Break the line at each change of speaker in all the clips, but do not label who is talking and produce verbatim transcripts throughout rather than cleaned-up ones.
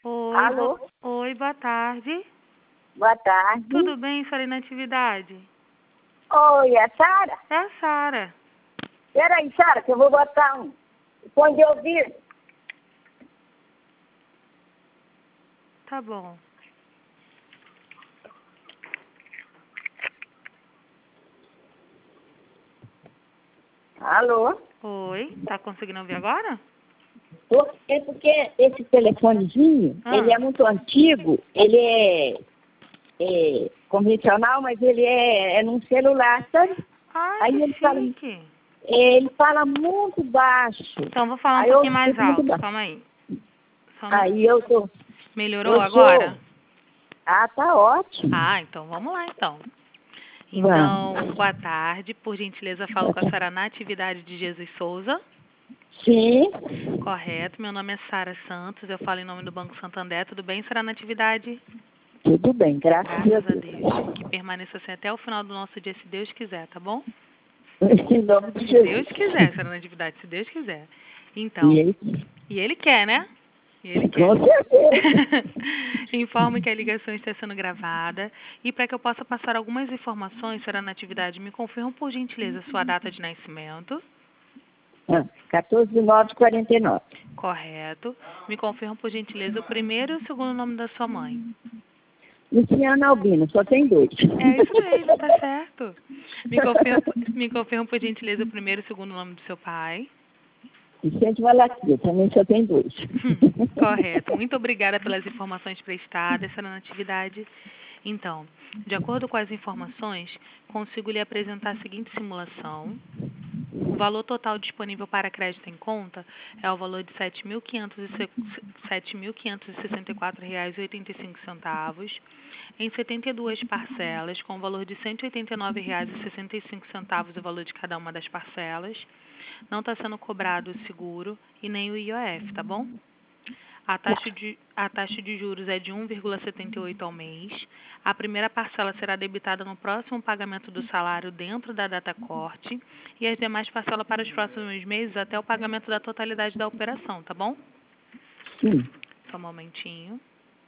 Oi, bo...
Alô?
Oi, boa tarde.
Boa tarde.
Tudo bem, senhora Natividade?
Oi, é a Sara?
É a Sara.
Peraí, Sara, que eu vou botar um fone de ouvido.
Tá bom.
Alô?
Oi, tá conseguindo ouvir agora?
É porque esse telefonezinho,
Ah.
ele é muito antigo, ele é, é convencional, mas ele é, é num celular, sabe?
Ai,
Aí
que
ele fala,
chique.
ele fala muito baixo.
Então, vou falar um
Aí eu
pouquinho mais
escuto muito
alto.
baixo.
Calma aí. Só um
Aí
minuto.
eu tô...
Melhorou
eu
agora?
sou... Ah, tá ótimo.
Ah, então vamos lá, então.
Vamos.
Então, boa tarde. Por gentileza, falo com a senhora Natividade de Jesus Souza.
Sim.
Correto. Meu nome é Sara Santos. Eu falo em nome do Banco Santander. Tudo bem, senhora Natividade?
Tudo bem, graças,
Graças
a
a
Deus.
Deus. Que permaneça assim até o final do nosso dia, se Deus quiser, tá bom?
Em nome de
Se
Jesus.
Deus quiser, senhora Natividade, se Deus quiser. Então,
E ele,
e ele quer, né? E ele quer.
com certeza.
Informo que a ligação está sendo gravada e para que eu possa passar algumas informações, senhora Natividade, me confirma por gentileza sua data de nascimento.
Ah, quatorze de nove de quarenta e nove.
Correto. Me confirma por gentileza o primeiro e o segundo nome da sua mãe.
Luciana Albino, só tem dois.
É isso mesmo, tá certo. Me confirma, me confirma por gentileza o primeiro e o segundo nome do seu pai.
Vicente Valaquia, também só tem dois.
Correto. Muito obrigada pelas informações prestadas, senhora Natividade. Então, de acordo com as informações, consigo lhe apresentar a seguinte simulação. O valor total disponível para crédito em conta é o valor de sete mil quinhentos e sessenta e quatro reais e oitenta e cinco centavos, em setenta e duas parcelas, com o valor de cento e oitenta e nove reais e sessenta e cinco centavos o valor de cada uma das parcelas. Não está sendo cobrado o seguro e nem o I O F, tá bom? A taxa de, a taxa de juros é de um vírgula setenta e oito ao mês. A primeira parcela será debitada no próximo pagamento do salário dentro da data corte e as demais parcelas para os próximos meses até o pagamento da totalidade da operação, tá bom?
Sim.
Só um momentinho.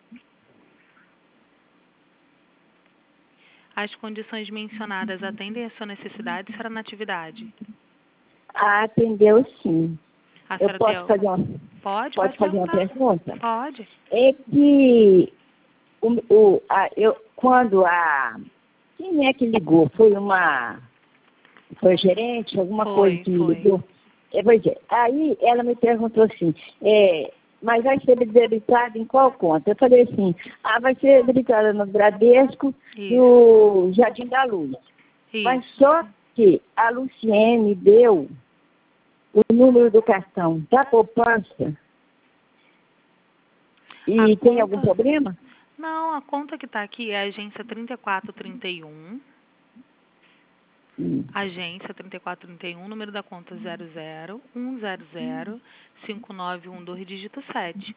As condições mencionadas atendem a sua necessidade, senhora Natividade?
Ah, atendeu sim.
A
Eu
senhora
posso
tem...
fazer uma,
Pode,
pode
pode
fazer uma
perguntar.
pergunta?
Pode.
É que o, o, a, eu, quando a... Quem é que ligou? Foi uma... Foi gerente, alguma
Foi,
coisa que
foi.
ligou? É, pois é. Aí ela me perguntou assim, é, mas vai ser debitado em qual conta? Eu falei assim, ah, vai ser debitada no Bradesco,
Isso.
no Jardim da Luz. Mas
Isso.
só que a Luciene deu o número do cartão da poupança e
A
tem
conta-
algum problema?
Não, a conta que está aqui é a agência trinta e quatro trinta e um.
Hum.
Agência trinta e quatro trinta e um, número da conta zero zero um zero zero cinco nove um dois, dígito sete.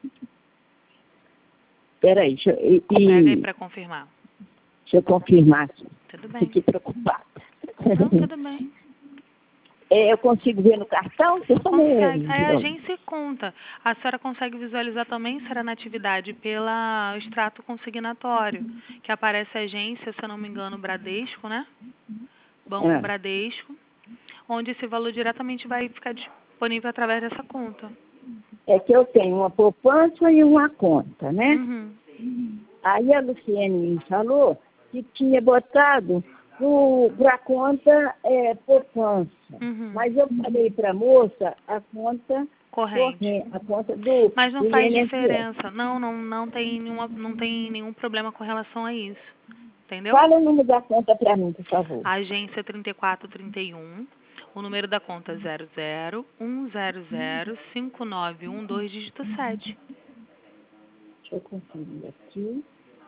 Peraí, deixa, eu- e,
Pega aí
e,
para confirmar.
deixa eu confirmar aqui.
Tudo bem.
Fiquei preocupada.
Não, tudo bem.
É, eu consigo ver no cartão? Você
Consegue.
também.
Aí a agência conta. A senhora consegue visualizar também, senhora Natividade, pela extrato consignatório, que aparece a agência, se eu não me engano, Bradesco, né? Banco
Ah,
Bradesco, onde esse valor diretamente vai ficar disponível através dessa conta.
é que eu tenho uma poupança e uma conta, né?
Uhum.
Aí a Luciene me falou que tinha botado para a conta é, poupança.
Uhum.
Mas eu falei para a moça a conta
Corrente.
corrente, a conta do,
Mas não
do
faz
I N S S.
diferença. Não, não, não tem nenhuma, não tem nenhum problema com relação a isso. Entendeu?
Fala o número da conta para mim, por favor.
A agência trinta e quatro trinta e um, o número da conta zero zero um zero zero cinco nove um dois, dígito sete.
Deixa eu conferir aqui.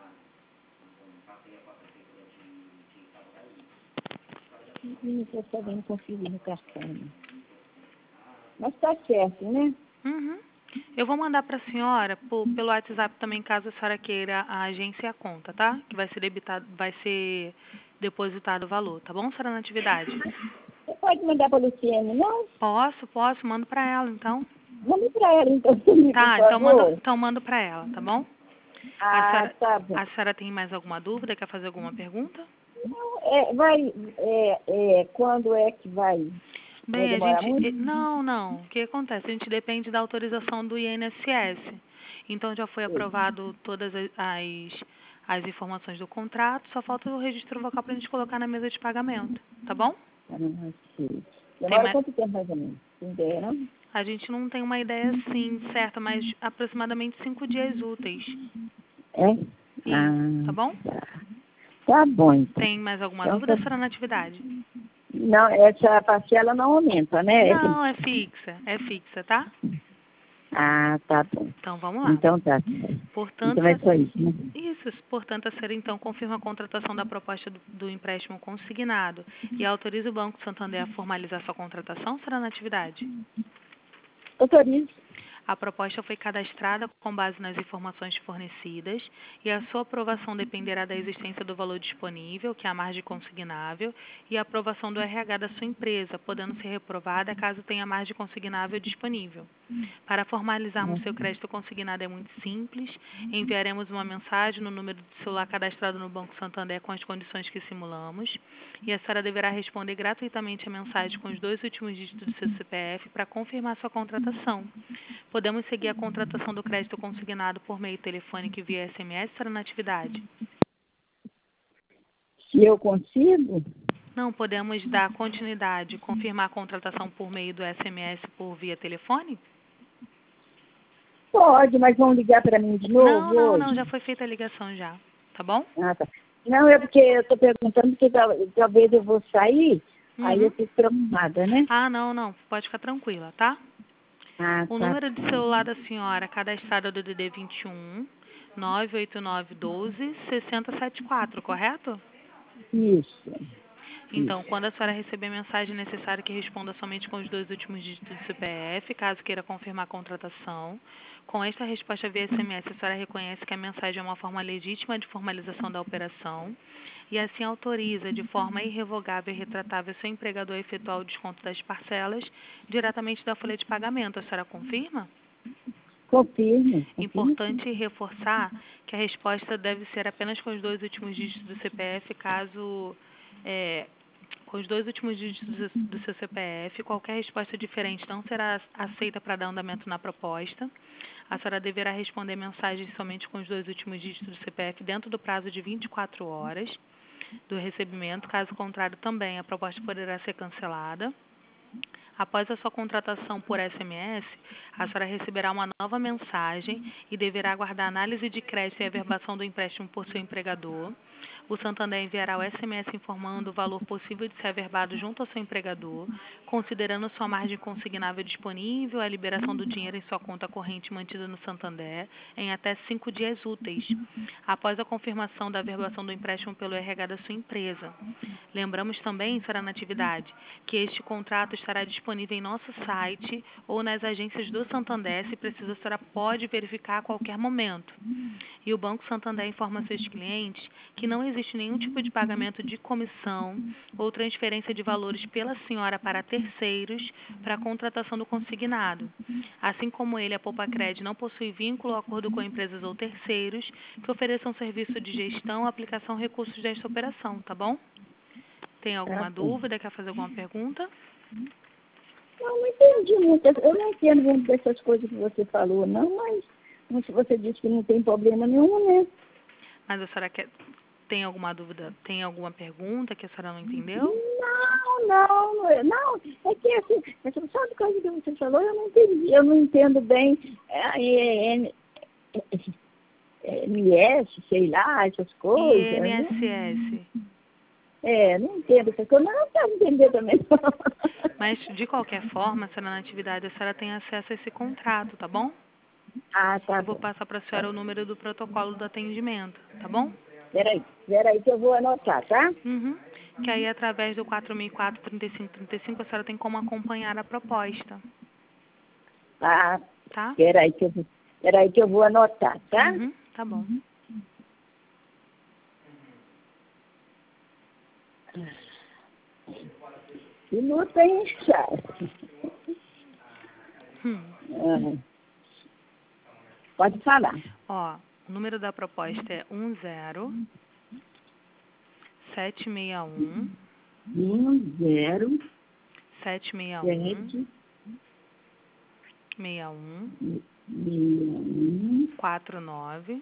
Não estou sabendo conferir no cartão. Mas está certo, né?
Uhum. Eu vou mandar para a senhora por, pelo WhatsApp também, caso a senhora queira a agência e a conta, tá? Que vai ser debitado, vai ser depositado o valor, tá bom, senhora Natividade?
Você pode mandar para a Luciene, não?
Posso, posso, mando para ela então.
manda para ela, então, por
Tá,
favor.
então mando, então mando para ela, tá bom? A
Ah,
senhora,
tá bom.
a senhora tem mais alguma dúvida? Quer fazer alguma pergunta?
Não, é, vai, é, é, quando é que vai? Vai
Bem, a
demorar
gente...
muito?
eh, Não, não. O que acontece? A gente depende da autorização do I N S S. Então, já foi aprovado todas as, as, as informações do contrato, só falta o registro vocal para a gente colocar na mesa de pagamento, tá bom?
Ah, sim.
Tem
Demora
mais...
quanto tempo mais ou menos? Tem ideia, não?
A gente não tem uma ideia assim certa, mas aproximadamente cinco dias úteis.
É?
Isso, tá
Ah,
bom?
tá. Tá bom, então.
Tem mais alguma
Então, tá...
dúvida, senhora Natividade?
Não, essa parcela não aumenta, né? É
Não,
fixa.
é fixa, é fixa, tá?
Ah, tá bom.
Então, vamos lá.
Então tá.
Portanto,
Então é só isso, né?
isso, portanto, a senhora então confirma a contratação da proposta do, do empréstimo consignado e autoriza o Banco Santander a formalizar sua contratação, senhora Natividade?
Autorizo.
A proposta foi cadastrada com base nas informações fornecidas e a sua aprovação dependerá da existência do valor disponível, que é a margem consignável, e a aprovação do R H da sua empresa, podendo ser reprovada caso tenha margem consignável disponível. Para formalizarmos seu crédito consignado é muito simples. Enviaremos uma mensagem no número de celular cadastrado no Banco Santander com as condições que simulamos. E a senhora deverá responder gratuitamente a mensagem com os dois últimos dígitos do seu C P F para confirmar sua contratação. Podemos seguir a contratação do crédito consignado por meio telefônico e via S M S, senhora Natividade?
Se eu consigo?
Não, podemos dar continuidade, confirmar a contratação por meio do S M S por via telefone?
Pode, mas vão ligar para mim de novo
Não, não, não,
hoje?
já foi feita a ligação já, tá bom?
Ah, tá. Não, é porque eu estou perguntando, porque tal- talvez eu vou sair, aí eu
Uhum.
fico preocupada, né?
Ah, não, não, pode ficar tranquila, tá?
Ah,
O
tá.
número de celular da senhora cadastrado é do D D vinte e um, nove oito nove um dois, seis zero sete quatro, correto?
Isso.
Então,
Isso.
quando a senhora receber mensagem, é necessário que responda somente com os dois últimos dígitos do C P F, caso queira confirmar a contratação. Com esta resposta via S M S, a senhora reconhece que a mensagem é uma forma legítima de formalização da operação e assim autoriza de forma irrevogável e retratável seu empregador a efetuar o desconto das parcelas diretamente da folha de pagamento. A senhora confirma?
Confirme. Confirme.
Importante reforçar que a resposta deve ser apenas com os dois últimos dígitos do C P F, caso é, com os dois últimos dígitos do do seu C P F, qualquer resposta diferente não será aceita para dar andamento na proposta. A senhora deverá responder mensagens somente com os dois últimos dígitos do C P F dentro do prazo de vinte e quatro horas do recebimento. Caso contrário, também a proposta poderá ser cancelada. Após a sua contratação por S M S, a senhora receberá uma nova mensagem e deverá aguardar a análise de crédito e averbação do empréstimo por seu empregador. O Santander enviará o S M S informando o valor possível de ser averbado junto ao seu empregador, considerando sua margem consignável disponível, a liberação do dinheiro em sua conta corrente mantida no Santander em até cinco dias úteis, após a confirmação da averbação do empréstimo pelo R H da sua empresa. Lembramos também, senhora Natividade, que este contrato estará disponível em nosso site ou nas agências do Santander, se precisa, a senhora pode verificar a qualquer momento. E o Banco Santander informa seus clientes que não existe nenhum tipo de pagamento de comissão ou transferência de valores pela senhora para terceiros para a contratação do consignado. Assim como ele, a Poupacred não possui vínculo ou acordo com empresas ou terceiros que ofereçam serviço de gestão, aplicação, recursos desta operação, tá bom? Tem
Tá
alguma
bom.
dúvida? Quer fazer alguma pergunta?
Eu não entendi muito. Eu não entendo muito dessas coisas que você falou, não, mas como se você disse que não tem problema nenhum, né?
Mas a senhora quer... tem alguma dúvida? Tem alguma pergunta que a senhora não entendeu?
Não, não, não, é- não, é que assim, essa sabe coisa que você falou, eu não entendi, eu não entendo bem é, é, é, é, M S, sei lá, essas coisas, né?
I N S S.
É, não entendo essas coisas, mas não quero entender também.
Mas, de qualquer forma, senhora Natividade, a senhora tem acesso a esse contrato, tá bom?
Ah, tá
Eu vou
bom.
passar para a
Tá.
senhora o número do protocolo do atendimento, tá bom?
Peraí, peraí que eu vou anotar, tá?
Uhum. Que aí, através do quatro mil e quatro, trinta e cinco trinta e cinco, a senhora tem como acompanhar a proposta,
Ah,
tá?
peraí que eu vou, peraí que eu vou anotar, tá?
Uhum. Tá bom.
Que luta, hein, Charles?
Hum.
É. Pode falar.
Ó, o número da proposta é um zero sete seis um
Um, zero,
sete seis um
sete,
seis um
seis, um,
quatro nove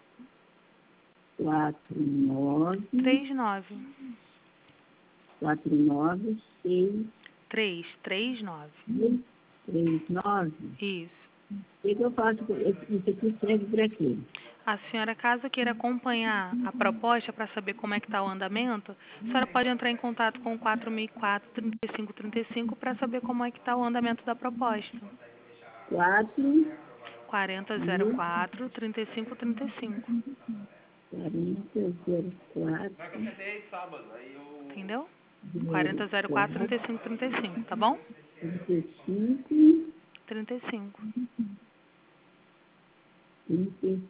quatro, nove,
três nove
quatro, nove, seis,
três três nove.
três, nove.
Isso.
O que que eu faço? com esse- Isso aqui serve para quê?
A senhora, caso queira acompanhar a proposta para saber como é que está o andamento, a senhora pode entrar em contato com o quatro seis quatro, trinta e cinco trinta e cinco para saber como é que está o andamento da proposta.
quatro,
quarenta zero quatro, trinta e cinco trinta e cinco.
quarenta, zero, quatro,
Entendeu?
zero,
quarenta zero quatro,
quatro,
trinta e cinco trinta e cinco, tá bom?
trinta e cinco,
trinta e cinco.
trinta e cinco.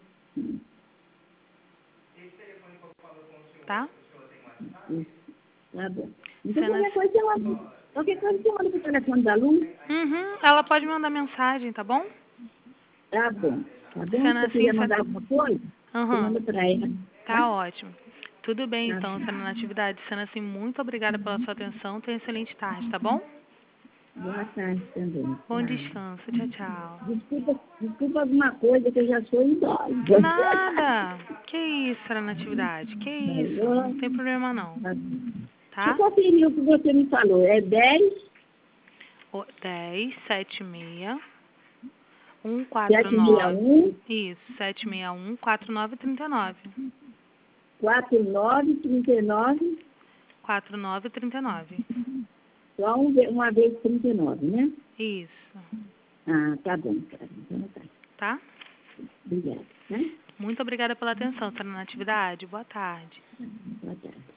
Tá?
Isso. Tá bom. Então,
Cena...
qualquer coisa eu mando. Qualquer coisa eu mando pro telefone da Lu.
Uhum, ela pode mandar mensagem, tá bom?
Tá bom. Tá bom?
Sendo
Se você
assim,
quiser mandar
cê...
alguma coisa, você
uhum.
manda pra ela.
Tá
Tá?
ótimo. Tudo bem,
Tá
então,
bom.
Sena Natividade. Sendo assim, muito obrigada pela sua atenção. Tenha excelente tarde, tá bom?
Boa tarde também.
Bom
Tchau.
descanso. Tchau, tchau.
Desculpa, desculpa alguma coisa que eu já sou idosa.
Nada. Que isso, Sena Natividade? Que isso? Não tem problema, não.
Deixa eu
Tá?
conferir o que você me falou. É dez,
dez, sete seis, um quatro
sete seis
nove.
um,
Isso, sete seis um, quatro nove três nove.
quatro nove, trinta e nove.
quatro nove três nove.
Só um ve- uma vez trinta e nove, né?
Isso.
Ah, tá bom, cara. Então tá.
Tá?
Obrigada, né?
Muito obrigada pela atenção, Sena Natividade. Boa tarde.
Boa tarde.